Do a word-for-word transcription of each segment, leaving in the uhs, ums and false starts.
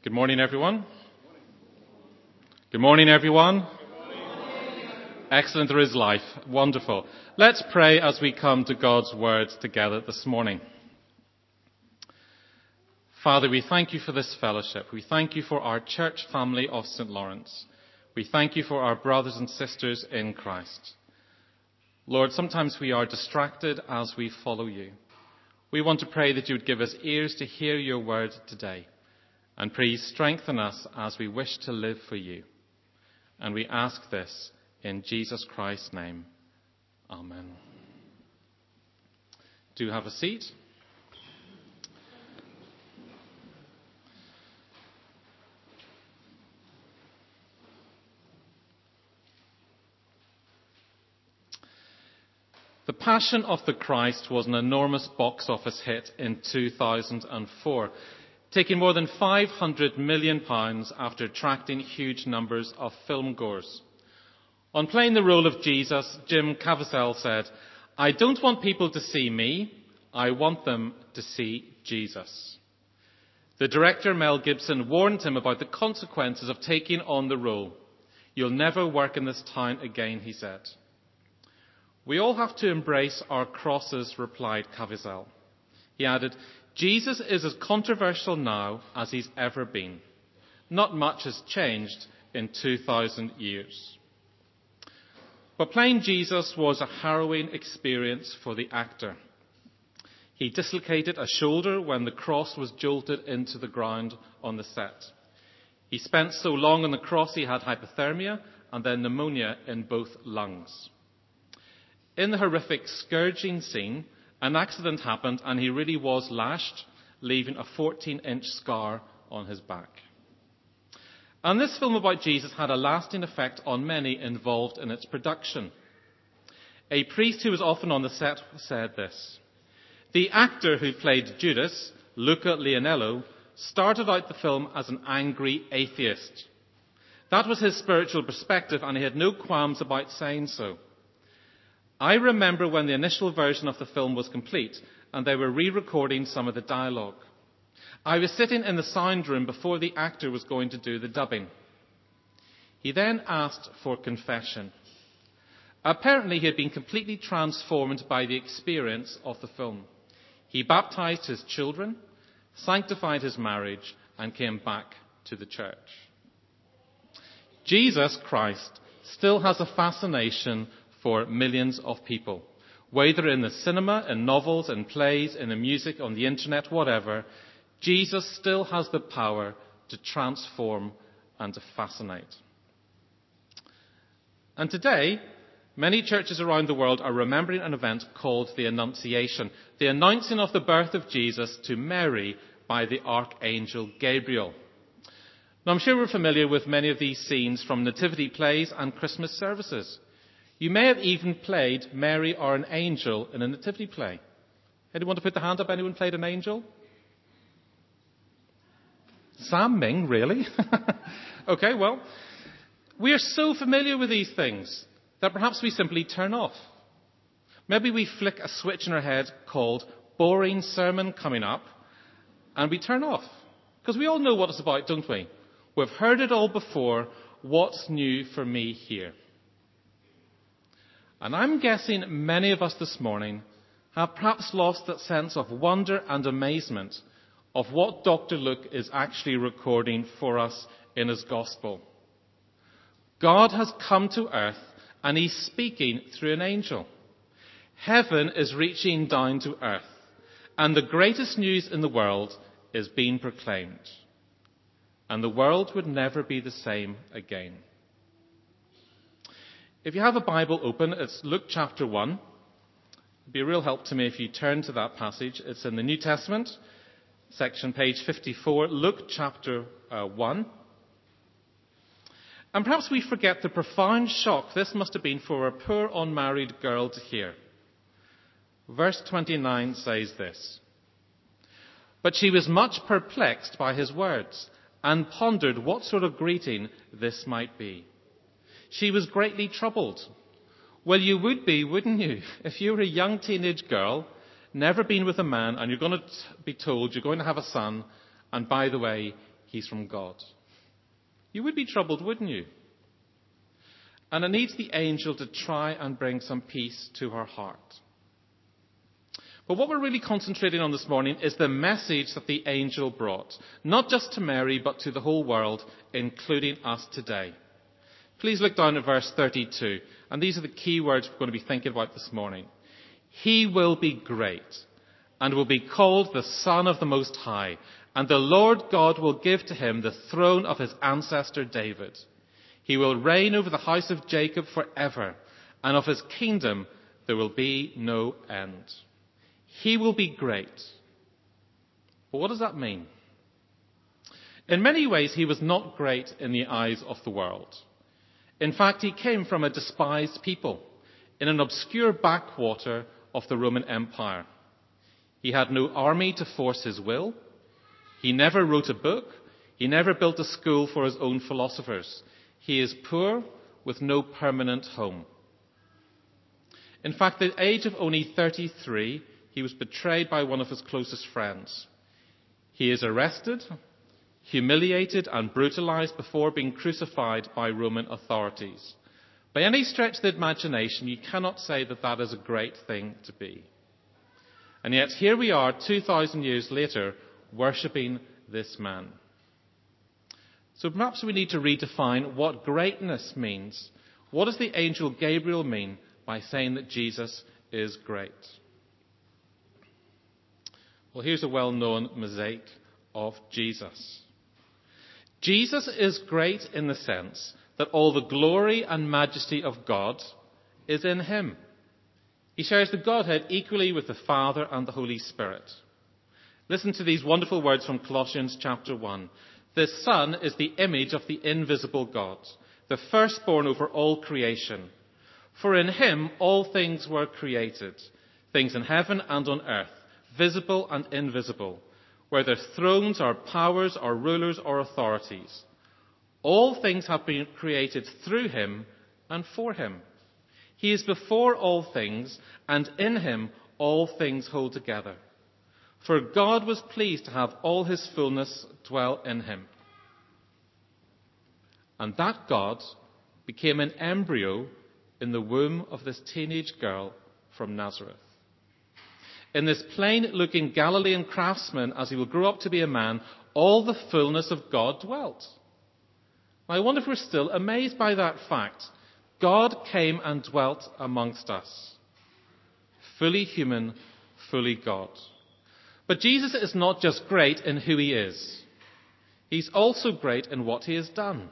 Good morning, everyone. Good morning, everyone. Good morning. Excellent, there is life. Wonderful. Let's pray as we come to God's word together this morning. Father, we thank you for this fellowship. We thank you for our church family of Saint Lawrence. We thank you for our brothers and sisters in Christ. Lord, sometimes we are distracted as we follow you. We want to pray that you would give us ears to hear your word today. And please strengthen us as we wish to live for you. And we ask this in Jesus Christ's name. Amen. Do have a seat. The Passion of the Christ was an enormous box office hit in two thousand four. Taking more than five hundred million pounds after attracting huge numbers of filmgoers. On playing the role of Jesus, Jim Caviezel said, "I don't want people to see me, I want them to see Jesus." The director, Mel Gibson, warned him about the consequences of taking on the role. "You'll never work in this town again," he said. "We all have to embrace our crosses," replied Caviezel. He added, "Jesus is as controversial now as he's ever been. Not much has changed in two thousand years. But playing Jesus was a harrowing experience for the actor. He dislocated a shoulder when the cross was jolted into the ground on the set. He spent so long on the cross he had hypothermia and then pneumonia in both lungs. In the horrific scourging scene, an accident happened and he really was lashed, leaving a fourteen-inch scar on his back. And this film about Jesus had a lasting effect on many involved in its production. A priest who was often on the set said this: "The actor who played Judas, Luca Leonello, started out the film as an angry atheist. That was his spiritual perspective and he had no qualms about saying so. I remember when the initial version of the film was complete and they were re-recording some of the dialogue. I was sitting in the sound room before the actor was going to do the dubbing. He then asked for confession. Apparently he had been completely transformed by the experience of the film. He baptized his children, sanctified his marriage, and came back to the church." Jesus Christ still has a fascination for millions of people. Whether in the cinema, in novels, in plays, in the music, on the internet, whatever, Jesus still has the power to transform and to fascinate. And today, many churches around the world are remembering an event called the Annunciation, the announcing of the birth of Jesus to Mary by the Archangel Gabriel. Now, I'm sure we're familiar with many of these scenes from nativity plays and Christmas services. You may have even played Mary or an angel in a nativity play. Anyone want to put the hand up? Anyone played an angel? Sam Ming, really? Okay, well, we are so familiar with these things that perhaps we simply turn off. Maybe we flick a switch in our head called boring sermon coming up and we turn off. Because we all know what it's about, don't we? We've heard it all before. What's new for me here? And I'm guessing many of us this morning have perhaps lost that sense of wonder and amazement of what Doctor Luke is actually recording for us in his gospel. God has come to earth and he's speaking through an angel. Heaven is reaching down to earth and the greatest news in the world is being proclaimed. And the world would never be the same again. If you have a Bible open, it's Luke chapter one. It'd be a real help to me if you turn to that passage. It's in the New Testament, section page fifty-four, Luke chapter uh, one. And perhaps we forget the profound shock this must have been for a poor unmarried girl to hear. Verse twenty-nine says this: "But she was much perplexed by his words and pondered what sort of greeting this might be. She was greatly troubled." Well, you would be, wouldn't you? If you were a young teenage girl, never been with a man, and you're going to be told you're going to have a son, and by the way, he's from God. You would be troubled, wouldn't you? And it needs the angel to try and bring some peace to her heart. But what we're really concentrating on this morning is the message that the angel brought, not just to Mary, but to the whole world, including us today. Please look down at verse thirty-two, and these are the key words we're going to be thinking about this morning. He will be great, and will be called the Son of the Most High, and the Lord God will give to him the throne of his ancestor David. He will reign over the house of Jacob forever, and of his kingdom there will be no end. He will be great. But what does that mean? In many ways, he was not great in the eyes of the world. In fact, he came from a despised people in an obscure backwater of the Roman Empire. He had no army to force his will. He never wrote a book. He never built a school for his own philosophers. He is poor with no permanent home. In fact, at the age of only thirty-three, he was betrayed by one of his closest friends. He is arrested, humiliated and brutalized before being crucified by Roman authorities. By any stretch of the imagination, you cannot say that that is a great thing to be. And yet here we are, two thousand years later, worshipping this man. So perhaps we need to redefine what greatness means. What does the angel Gabriel mean by saying that Jesus is great? Well, here's a well-known mosaic of Jesus. Jesus is great in the sense that all the glory and majesty of God is in him. He shares the Godhead equally with the Father and the Holy Spirit. Listen to these wonderful words from Colossians chapter one. The Son is the image of the invisible God, the firstborn over all creation. For in him all things were created, things in heaven and on earth, visible and invisible, whether thrones or powers or rulers or authorities. All things have been created through him and for him. He is before all things, and in him all things hold together. For God was pleased to have all his fullness dwell in him. And that God became an embryo in the womb of this teenage girl from Nazareth. In this plain-looking Galilean craftsman, as he will grow up to be a man, all the fullness of God dwelt. I wonder if we're still amazed by that fact. God came and dwelt amongst us. Fully human, fully God. But Jesus is not just great in who he is. He's also great in what he has done.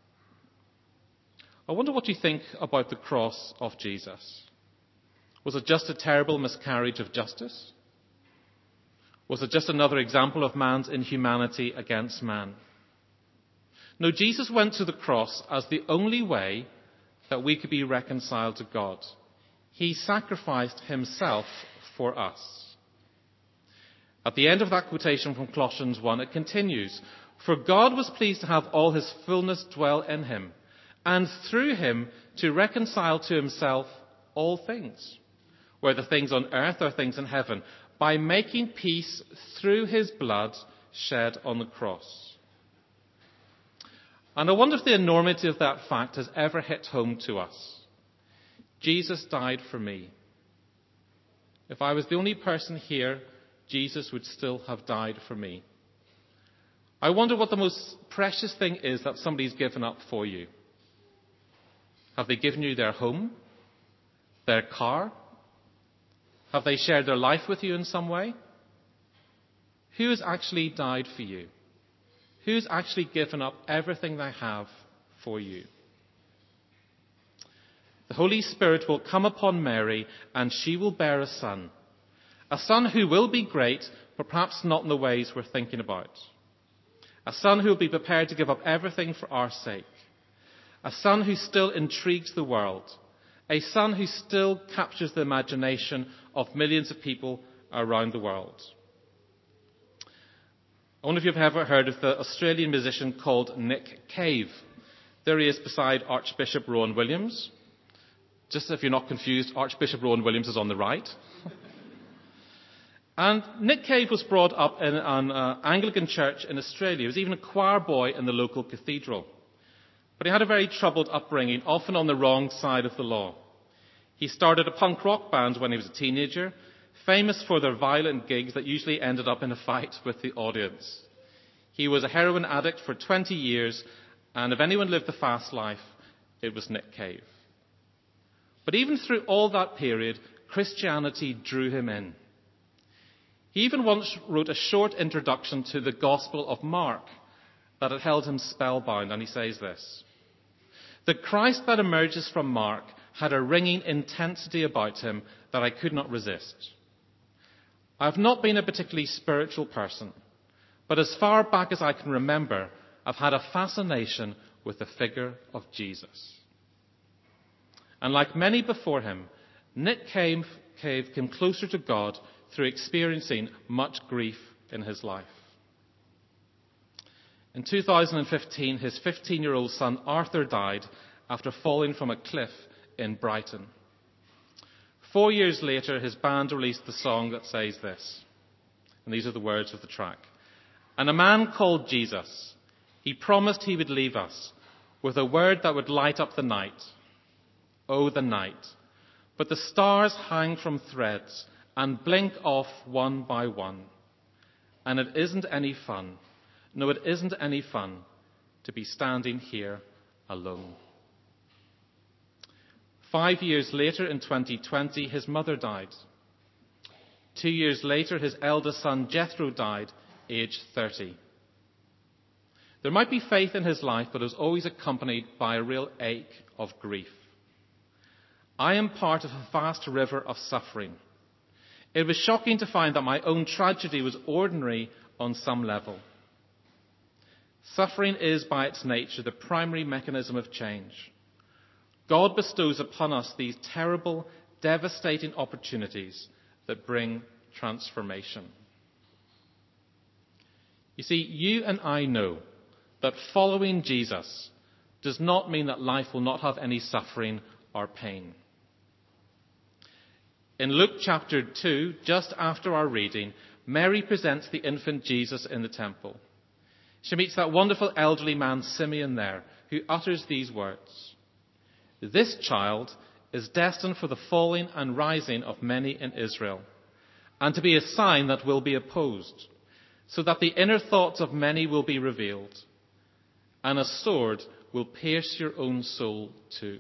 I wonder what you think about the cross of Jesus. Was it just a terrible miscarriage of justice? Was it just another example of man's inhumanity against man? No, Jesus went to the cross as the only way that we could be reconciled to God. He sacrificed himself for us. At the end of that quotation from Colossians one, it continues, for God was pleased to have all his fullness dwell in him, and through him to reconcile to himself all things, whether things on earth or things in heaven, by making peace through his blood shed on the cross. And I wonder if the enormity of that fact has ever hit home to us. Jesus died for me. If I was the only person here, Jesus would still have died for me. I wonder what the most precious thing is that somebody's given up for you. Have they given you their home? Their car? Have they shared their life with you in some way? Who has actually died for you? Who's actually given up everything they have for you? The Holy Spirit will come upon Mary, and she will bear a son. A son who will be great, but perhaps not in the ways we're thinking about. A son who will be prepared to give up everything for our sake. A son who still intrigues the world. A son who still captures the imagination of millions of people around the world. I wonder if you've ever heard of the Australian musician called Nick Cave. There he is beside Archbishop Rowan Williams. Just if you're not confused, Archbishop Rowan Williams is on the right. And Nick Cave was brought up in an uh, Anglican church in Australia. He was even a choir boy in the local cathedral. But he had a very troubled upbringing, often on the wrong side of the law. He started a punk rock band when he was a teenager, famous for their violent gigs that usually ended up in a fight with the audience. He was a heroin addict for twenty years, and if anyone lived the fast life, it was Nick Cave. But even through all that period, Christianity drew him in. He even once wrote a short introduction to the Gospel of Mark that had held him spellbound, and he says this: "The Christ that emerges from Mark had a ringing intensity about him that I could not resist. I have not been a particularly spiritual person, but as far back as I can remember, I've had a fascination with the figure of Jesus." And like many before him, Nick Cave, Cave came closer to God through experiencing much grief in his life. In two thousand fifteen, his fifteen-year-old son Arthur died after falling from a cliff in Brighton. Four years later, his band released the song that says this, and these are the words of the track: "And a man called Jesus, he promised he would leave us with a word that would light up the night. Oh, the night. But the stars hang from threads and blink off one by one. And it isn't any fun, no, it isn't any fun to be standing here alone." Five years later, in twenty twenty, his mother died. Two years later, his eldest son Jethro died, aged thirty. There might be faith in his life, but it was always accompanied by a real ache of grief. I am part of a vast river of suffering. It was shocking to find that my own tragedy was ordinary on some level. Suffering is, by its nature, the primary mechanism of change. God bestows upon us these terrible, devastating opportunities that bring transformation. You see, you and I know that following Jesus does not mean that life will not have any suffering or pain. In Luke chapter two, just after our reading, Mary presents the infant Jesus in the temple. She meets that wonderful elderly man Simeon there, who utters these words: "This child is destined for the falling and rising of many in Israel, and to be a sign that will be opposed, so that the inner thoughts of many will be revealed, and a sword will pierce your own soul too."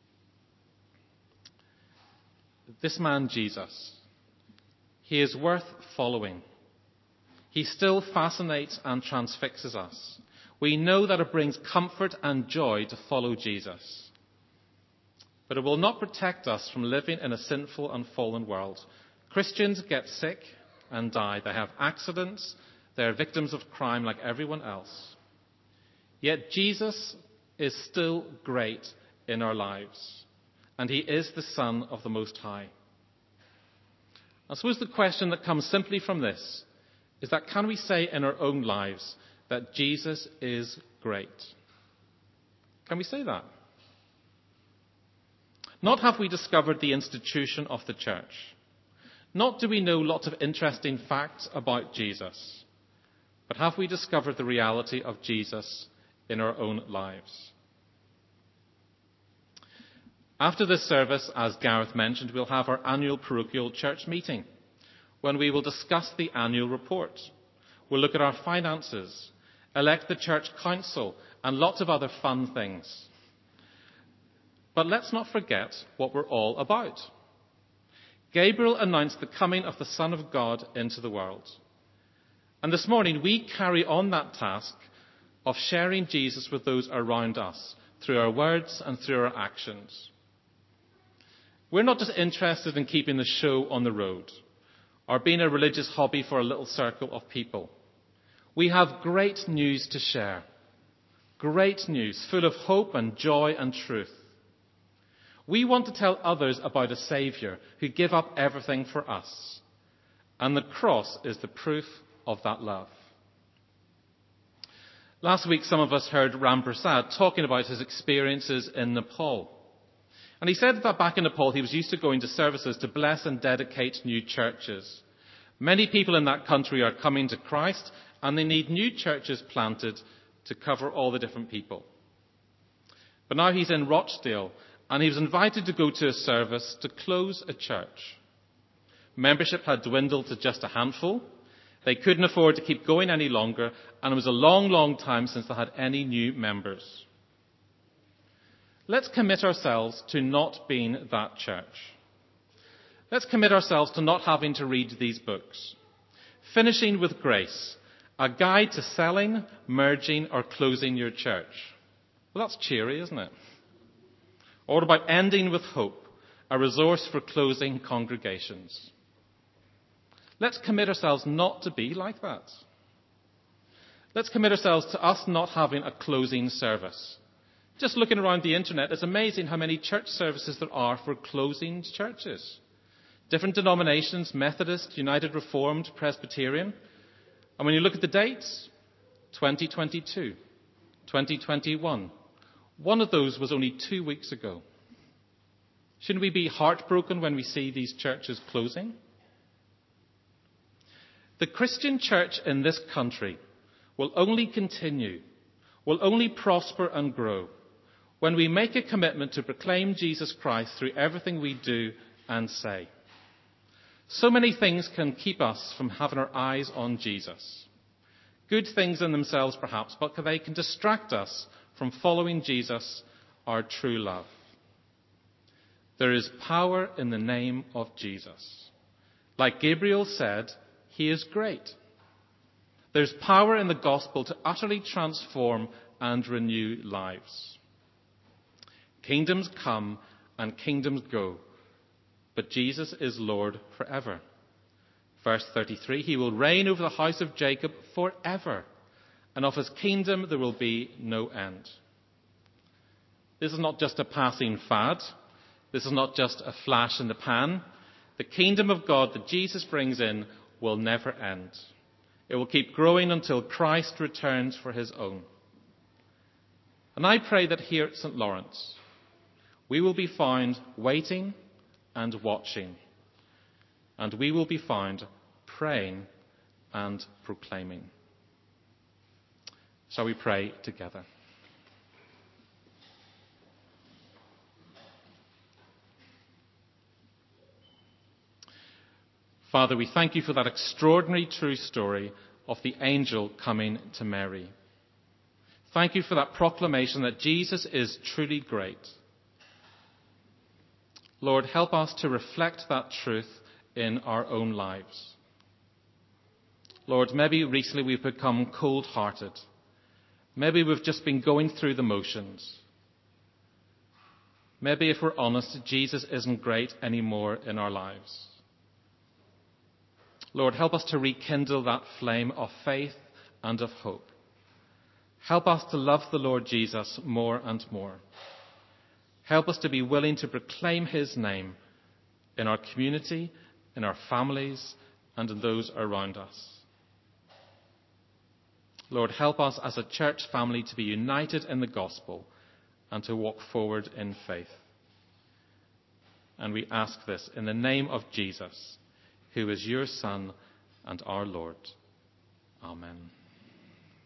This man, Jesus, he is worth following. He still fascinates and transfixes us. We know that it brings comfort and joy to follow Jesus. But it will not protect us from living in a sinful and fallen world. Christians get sick and die. They have accidents. They are victims of crime like everyone else. Yet Jesus is still great in our lives, and he is the Son of the Most High. I suppose the question that comes simply from this is that can we say in our own lives that Jesus is great? Can we say that? Not have we discovered the institution of the church. Not do we know lots of interesting facts about Jesus. But have we discovered the reality of Jesus in our own lives? After this service, as Gareth mentioned, we'll have our annual parochial church meeting, when we will discuss the annual report. We'll look at our finances, elect the church council, and lots of other fun things. But let's not forget what we're all about. Gabriel announced the coming of the Son of God into the world. And this morning we carry on that task of sharing Jesus with those around us through our words and through our actions. We're not just interested in keeping the show on the road or being a religious hobby for a little circle of people. We have great news to share. Great news, full of hope and joy and truth. We want to tell others about a Saviour who gave up everything for us. And the cross is the proof of that love. Last week, some of us heard Ram Prasad talking about his experiences in Nepal. And he said that back in Nepal, he was used to going to services to bless and dedicate new churches. Many people in that country are coming to Christ, and they need new churches planted to cover all the different people. But now he's in Rochdale, and he was invited to go to a service to close a church. Membership had dwindled to just a handful. They couldn't afford to keep going any longer, and it was a long, long time since they had any new members. Let's commit ourselves to not being that church. Let's commit ourselves to not having to read these books. Finishing with Grace, a guide to selling, merging, or closing your church. Well, that's cheery, isn't it? Or about Ending with Hope, a resource for closing congregations. Let's commit ourselves not to be like that. Let's commit ourselves to us not having a closing service. Just looking around the internet, it's amazing how many church services there are for closing churches. Different denominations, Methodist, United Reformed, Presbyterian. And when you look at the dates, twenty twenty-two, twenty twenty-one. One of those was only two weeks ago. Shouldn't we be heartbroken when we see these churches closing? The Christian church in this country will only continue, will only prosper and grow when we make a commitment to proclaim Jesus Christ through everything we do and say. So many things can keep us from having our eyes on Jesus. Good things in themselves, perhaps, but they can distract us from following Jesus, our true love. There is power in the name of Jesus. Like Gabriel said, he is great. There's power in the gospel to utterly transform and renew lives. Kingdoms come and kingdoms go, but Jesus is Lord forever. Verse thirty-three, he will reign over the house of Jacob forever, and of his kingdom there will be no end. This is not just a passing fad. This is not just a flash in the pan. The kingdom of God that Jesus brings in will never end. It will keep growing until Christ returns for his own. And I pray that here at Saint Lawrence, we will be found waiting and watching. And we will be found praying and proclaiming. Shall we pray together? Father, we thank you for that extraordinary true story of the angel coming to Mary. Thank you for that proclamation that Jesus is truly great. Lord, help us to reflect that truth in our own lives. Lord, maybe recently we've become cold-hearted. Maybe we've just been going through the motions. Maybe, if we're honest, Jesus isn't great anymore in our lives. Lord, help us to rekindle that flame of faith and of hope. Help us to love the Lord Jesus more and more. Help us to be willing to proclaim his name in our community, in our families, and in those around us. Lord, help us as a church family to be united in the gospel and to walk forward in faith. And we ask this in the name of Jesus, who is your Son and our Lord. Amen.